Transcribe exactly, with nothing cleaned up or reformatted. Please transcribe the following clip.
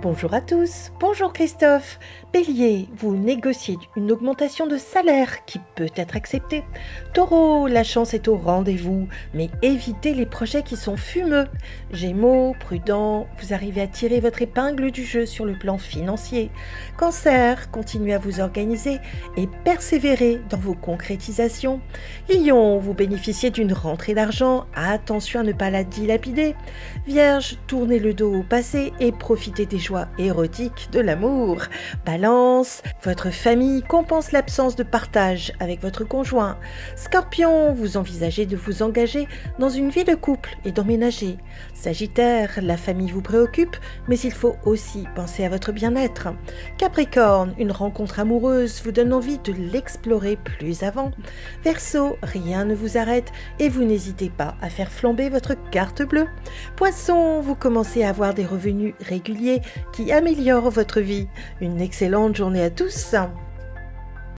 Bonjour à tous, bonjour Christophe. Bélier, vous négociez une augmentation de salaire qui peut être acceptée. Taureau, la chance est au rendez-vous, mais évitez les projets qui sont fumeux. Gémeaux, prudent, vous arrivez à tirer votre épingle du jeu sur le plan financier. Cancer, continuez à vous organiser et persévérez dans vos concrétisations. Lion, vous bénéficiez d'une rentrée d'argent, attention à ne pas la dilapider. Vierge, tournez le dos au passé et profitez des joies érotiques de l'amour. Balance, votre famille compense l'absence de partage avec votre conjoint. Scorpion, vous envisagez de vous engager dans une vie de couple et d'emménager. Sagittaire, la famille vous préoccupe, mais il faut aussi penser à votre bien-être. Capricorne, une rencontre amoureuse vous donne envie de l'explorer plus avant. Verseau, rien ne vous arrête et vous n'hésitez pas à faire flamber votre carte bleue. Poisson, vous commencez à avoir des revenus réguliers qui améliorent votre vie. Une excellente journée à tous.